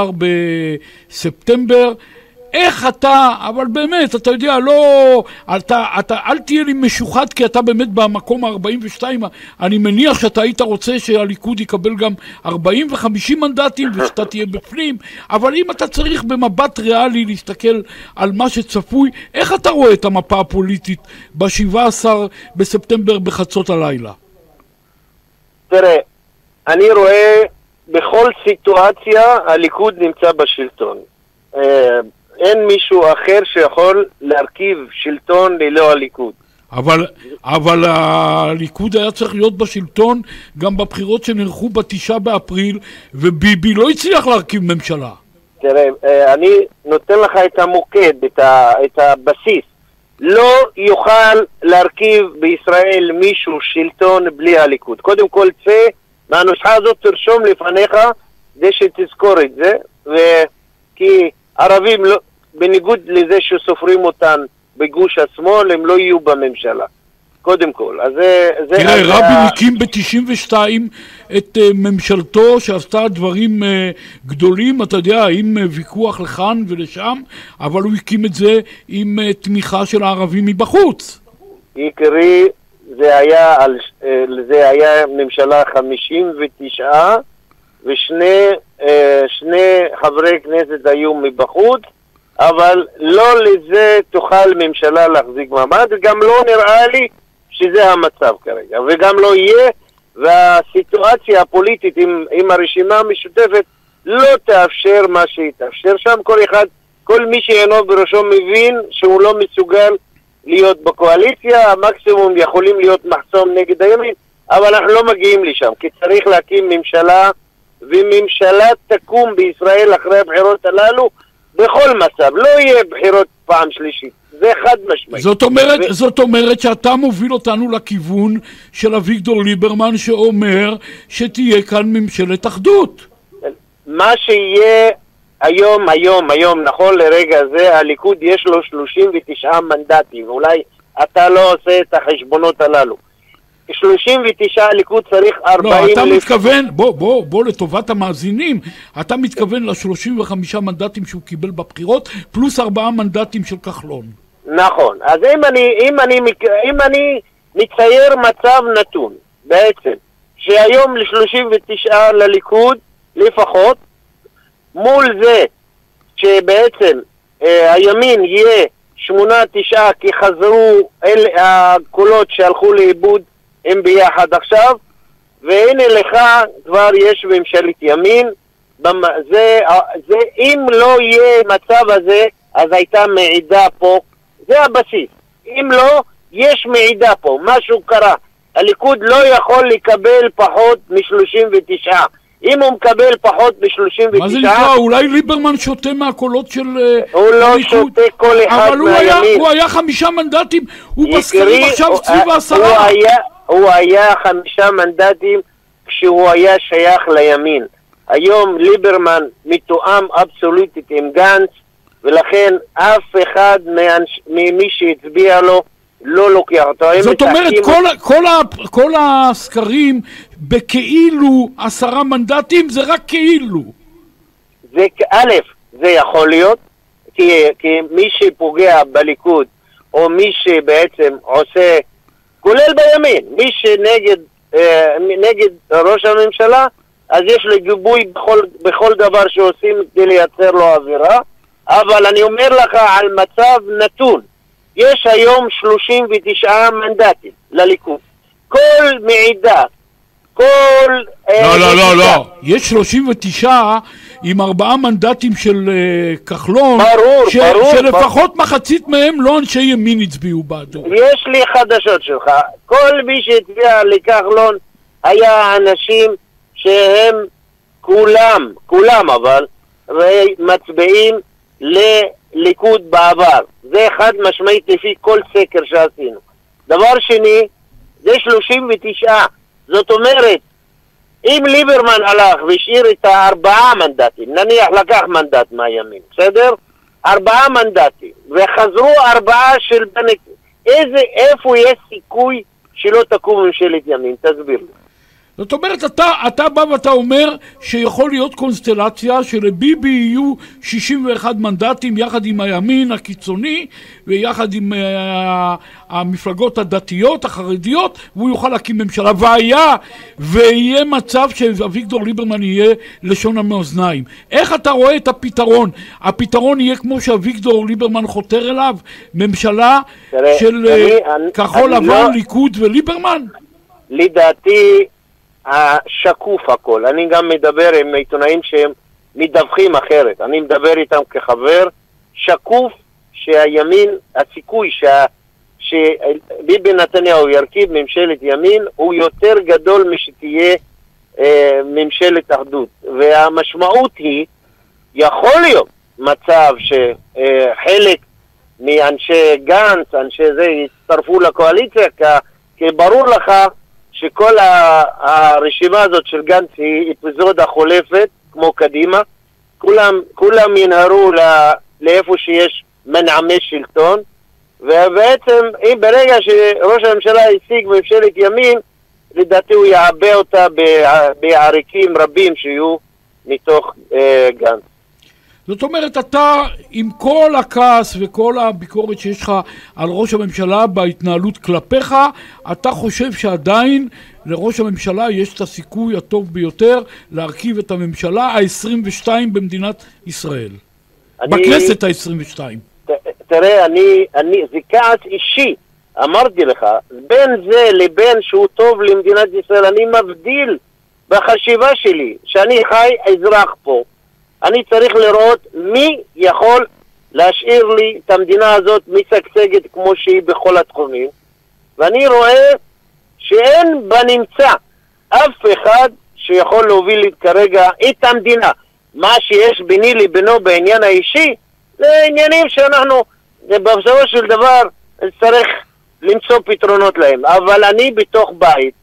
S2: בספטמבר, איך אתה, אבל באמת, אתה יודע, לא, אל תהיה לי משוחד, כי אתה באמת במקום ה-42, אני מניח שאתה היית רוצה שהליכוד יקבל גם 40 ו-50 מנדטים, ושאתה תהיה בפנים, אבל אם אתה צריך במבט ריאלי להסתכל על מה שצפוי, איך אתה רואה את המפה הפוליטית ב-17 בספטמבר בחצות הלילה?
S3: תראה, אני רואה בכל סיטואציה הליכוד נמצא בשלטון. אין מישהו אחר שיכול להרכיב שלטון ללא הליכוד.
S2: אבל הליכוד היה צריך להיות בשלטון גם בבחירות שנערכו ב9 באפריל, וביבי לא הצליח להרכיב ממשלה.
S3: תראה, אני נותן לך את המוקד, את הבסיס. לא יוכל להרכיב בישראל מישהו שלטון בלי הליכוד. קודם כל צא מהנוסחה הזאת, תרשום לפניך כדי שתזכור את זה, כי ערבים, לא, בניגוד לזה שסופרים אותן בגוש השמאל, הם לא יהיו בממשלה. קודם כל. אז זה
S2: תראה, רבין הקים ב-92 את ממשלתו שעשתה דברים גדולים, אתה יודע, עם ויכוח לכאן ולשם, אבל הוא הקים את זה עם תמיכה של הערבים מבחוץ.
S3: יקרי, זה היה ממשלה 59, ושני חברי כנסת היו מבחוץ, אבל לא לזה תוכל ממשלה להחזיק מעמד, וגם לא נראה לי שזה המצב כרגע, וגם לא יהיה, והסיטואציה הפוליטית עם הרשימה המשותפת לא תאפשר מה שיתאפשר שם. כל מי שאינו בראשו מבין שהוא לא מסוגל להיות בקואליציה, המקסימום יכולים להיות מחסום נגד הימין, אבל אנחנו לא מגיעים לשם, כי צריך להקים ממשלה, וממשלה תקום בישראל אחרי הבחירות הללו בכל מצב, לא יהיה בחירות פעם שלישית, זה חד משמעי.
S2: זאת אומרת שאתה מוביל אותנו לכיוון של אביגדור ליברמן שאומר שתהיה כאן ממשלת אחדות.
S3: מה שיהיה היום, נכון לרגע זה, הליכוד יש לו 39 מנדטים, אולי אתה לא עושה את החשבונות הללו. 39 הליכוד צריך 40...
S2: לא, אתה מתכוון, בוא לטובת המאזינים, אתה מתכוון ל-35 מנדטים שהוא קיבל בבחירות, פלוס 4 מנדטים של כחלון.
S3: נכון, אז אם אני מצייר מצב נתון, בעצם, שהיום ל-39 לליכוד לפחות, מול זה שבעצם הימין יהיה 8-9, כי חזרו הקולות שהלכו לאיבוד הם ביחד עכשיו, והנה לך כבר יש ממשלת ימין. אם לא יהיה מצב הזה, אז הייתה מעידה פה, זה הבסיס. אם לא, יש מעידה פה, משהו קרה. הליכוד לא יכול לקבל פחות מ-39. אם הוא מקבל פחות מ-39...
S2: מה זה נקרא? אולי ליברמן שותה מהקולות של...
S3: הוא לא שותה כל אחד מהימין.
S2: אבל הוא היה 5 מנדטים, הוא בסקרים עכשיו סביב 10.
S3: הוא היה 5 מנדטים כשהוא היה שייך לימין. היום ליברמן מתואם אבסולוטית עם גנץ, ולכן אף אחד ממי שהצביע לו לא לוקח אותו.
S2: זאת אומרת, כל הסקרים בכאילו 10 מנדטים זה רק כאילו.
S3: זה יכול להיות, כי מי שפוגע בליכוד, או מי שבעצם עושה, כולל בימין, מי שנגד ראש הממשלה, אז יש לו גיבוי בכל דבר שעושים כדי לייצר לו אווירה. אבל אני אומר לך על מצב נתון, יש היום 39 מנדטים לליכוד. כל מעידה,
S2: לא. יש 39 עם 4 מנדטים של כחלון,
S3: ברור.
S2: שלפחות מחצית מהם לא אנשי ימין הצביעו בעדו.
S3: יש לי חדשות שלך. כל מי שהצביע לכחלון היה אנשים שהם כולם אבל מצביעים לליכוד בעבר. זה חד משמעית לפי כל סקר שעשינו. דבר שני, זה 39. זאת אומרת, אם ליברמן הלך והשאיר את 4 מנדטים, נניח לקח מנדט מהימין, בסדר? 4 מנדטים, וחזרו 4 של בנק, איפה יש סיכוי שלא תקום ממשלת ימין? תסביר לי.
S2: זאת אומרת, אתה בא ואתה אומר שיכול להיות קונסטלציה שלביבי יהיו 61 מנדטים יחד עם הימין הקיצוני ויחד עם המפלגות הדתיות, החרדיות, והוא יוכל להקים ממשלה. ויהיה מצב שאביגדור ליברמן יהיה לשון המאזניים. איך אתה רואה את הפתרון? הפתרון יהיה כמו שאביגדור ליברמן חותר אליו? ממשלה של כחול לבן, ליכוד וליברמן?
S3: לדעתי השקוף הכל. אני גם מדבר עם עיתונאים שהם מדווחים אחרת. אני מדבר איתם כחבר. שקוף שהימין, הסיכוי שביבי נתניהו ירכיב ממשלת ימין הוא יותר גדול משתהיה ממשלת אחדות. והמשמעות היא, יכול להיות מצב שחלק מאנשי גנץ, אנשי זה, יצטרפו לקואליציה, כי ברור לך שכל הרשימה הזאת של גנץ היא אפיזודה חולפת, כמו קדימה. כולם ינהרו לאיפה שיש מנעמי שלטון, ובעצם אם ברגע שראש הממשלה השיג ממשלת ימין, לדעתי הוא יעבה אותה בעריקים רבים שיהיו מתוך גנץ.
S2: זאת אומרת, אתה, עם כל הכעס וכל הביקורת שיש לך על ראש הממשלה בהתנהלות כלפיך, אתה חושב שעדיין לראש הממשלה יש את הסיכוי הטוב ביותר להרכיב את הממשלה ה-22 במדינת ישראל. בכנסת ה-22.
S3: תראה, זה כעס אישי, אמרתי לך, בין זה לבין שהוא טוב למדינת ישראל, אני מבדיל בחשיבה שלי, שאני חי אזרח פה. אני צריך לראות מי יכול להשאיר לי את המדינה הזאת משגשגת כמו שהיא בכל התחומים, ואני רואה שאין בנמצא אף אחד שיכול להוביל לי כרגע את המדינה. מה שיש ביני לבינו בעניין האישי, זה עניינים שאנחנו בסופו של דבר צריך למצוא פתרונות להם. אבל אני בתוך בית,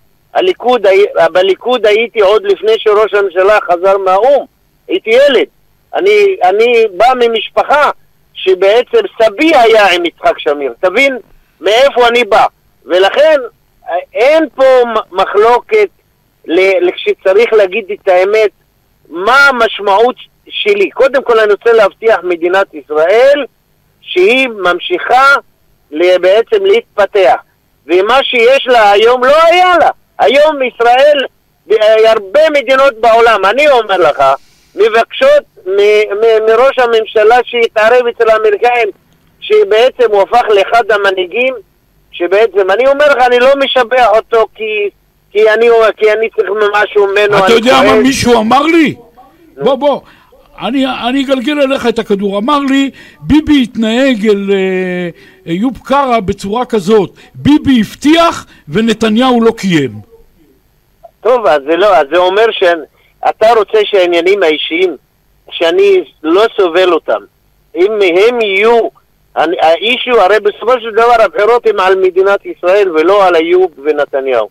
S3: בליכוד הייתי עוד לפני שראש הממשלה חזר מהאום, הייתי ילד. אני בא ממשפחה שבעצם סבי היה עם יצחק שמיר. תבין מאיפה אני בא. ולכן אין פה מחלוקת כשצריך להגיד את האמת מה המשמעות שלי. קודם כל אני רוצה להבטיח מדינת ישראל שהיא ממשיכה בעצם להתפתח. ומה שיש לה היום לא היה לה. היום ישראל, הרבה מדינות בעולם, אני אומר לך, מבקשות מראש הממשלה שיתערב אצל האמריקאים, שבעצם הוא הפך לאחד המנהיגים, שבעצם, אני אומר לך, אני לא משבח אותו כי אני צריך משהו ממנו.
S2: אתה יודע מה מישהו אמר לי? בוא, אני אגלגל אליך את הכדור. אמר לי, ביבי התנהג אל איוב קרא בצורה כזאת, ביבי הבטיח ונתניהו לא קיים.
S3: טוב, אז זה אומר שאתה רוצה שהעניינים האישיים, שאני לא סובל אותם, אם הם יהיו האישו, הרי בסופו של דבר הבחירות הם על מדינת ישראל ולא על איוב ונתניהו.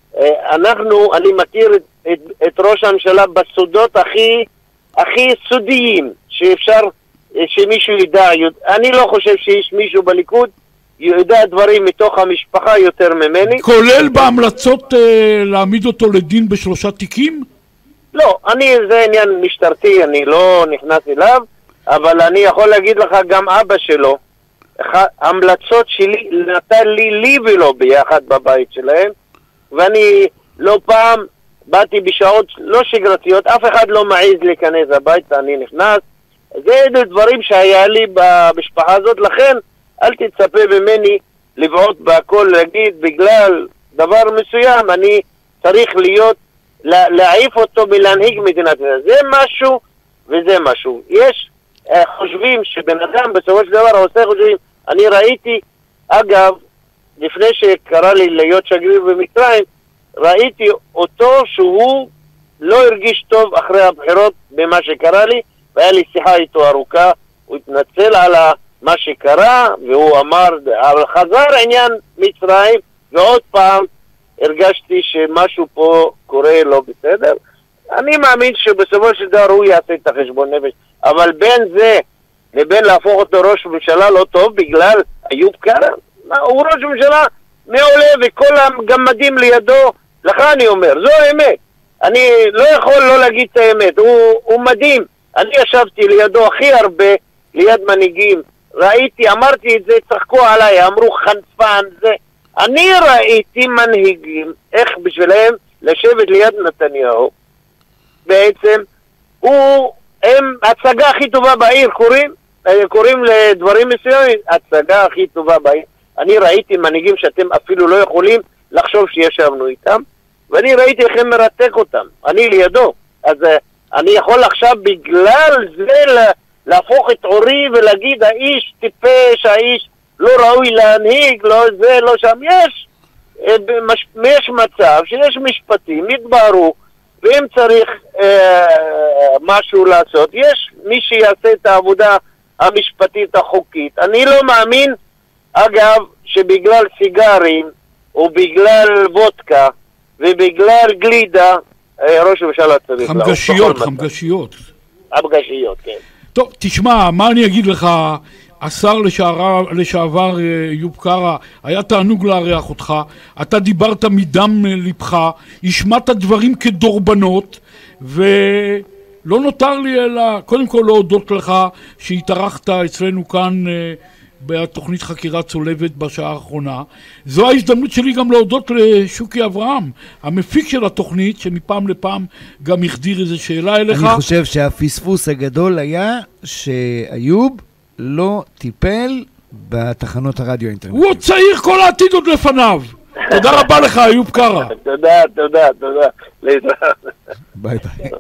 S3: אני מכיר את ראש הממשלה בסודות הכי סודיים שאפשר שמישהו ידע. אני לא חושב שיש מישהו בליכוד יודע דברים מתוך המשפחה יותר ממני.
S2: כולל בהמלצות להעמיד אותו לדין ב3 תיקים?
S3: לא, זה עניין משטרתי, אני לא נכנס אליו, אבל אני יכול להגיד לך גם אבא שלו, המלצות שלי נתן לי ולא ביחד בבית שלהם, ואני לא פעם באתי בשעות לא שגרתיות, אף אחד לא מעז להיכנס הביתה, אני נכנס. זה דברים שהיה לי במשפחה הזאת, לכן אל תצפה ממני לבעוט בהכל, להגיד בגלל דבר מסוים אני צריך להעיף אותו מלהנהיג מדינת ישראל. זה משהו וזה משהו. יש חושבים שבן אדם בסופו של דבר עושה חושבים. אני ראיתי, אגב, לפני שקרא לי להיות שגריר במצרים, ראיתי אותו שהוא לא הרגיש טוב אחרי הבחירות במה שקרה לי, והיה לי שיחה איתו ארוכה, הוא התנצל על מה שקרה, והוא אמר, חזר עניין מצרים, ועוד פעם הרגשתי שמשהו פה קורה לא בסדר. אני מאמין שבסופו של דבר הוא יעשה את החשבון נפש, אבל בין זה לבין להפוך אותו ראש ממשלה לא טוב בגלל איוב קרא, הוא ראש ממשלה מעולה וכל הגמדים לידו, לך אני אומר, זו האמת. אני לא יכול לא להגיד את האמת, הוא מדהים. אני ישבתי לידו הכי הרבה, ליד מנהיגים, ראיתי, אמרתי את זה, צחקו עליי, אמרו חנפן, זה. אני ראיתי מנהיגים, איך בשבילם לשבת ליד נתניהו, בעצם, הם הצגה הכי טובה בעיר, קוראים לדברים מסוימים, הצגה הכי טובה בעיר. אני ראיתי מנהיגים שאתם אפילו לא יכולים לחשוב שישבנו איתם, ואני ראיתי איך הם מרתק אותם, אני לידו. אז אני יכול עכשיו בגלל זה להפוך את עורי ולהגיד האיש טיפש, האיש לא ראוי להנהיג, לא זה, לא שם. יש מצב שיש משפטים, יתבהרו, ואם צריך משהו לעשות, יש מי שיעשה את העבודה המשפטית החוקית. אני לא מאמין, אגב, שבגלל סיגרים, או בגלל וודקה, ובגלל גלידה, ראש הממשלה צריך
S2: חמגשיות,
S3: כן.
S2: טוב, תשמע, מה אני אגיד לך, השר לשעבר איוב קרא, היה תענוג לארח אותך, אתה דיברת מדם לבך, השמעת דברים כדורבנות, לא נותר לי אלא, קודם כל להודות לך שהתארחת אצלנו כאן בתוכנית חקירה צולבת בשעה האחרונה. זו ההזדמנות שלי גם להודות לשוקי אברהם, המפיק של התוכנית, שמפעם לפעם גם החדיר איזו שאלה אליך.
S4: אני חושב שהפספוס הגדול היה שאיוב לא טיפל בתחנות הרדיו האינטרנט.
S2: הוא עוד צעיר, כל העתיד עוד לפניו. תודה רבה לך, איוב קרא.
S3: תודה.
S4: ביי ביי.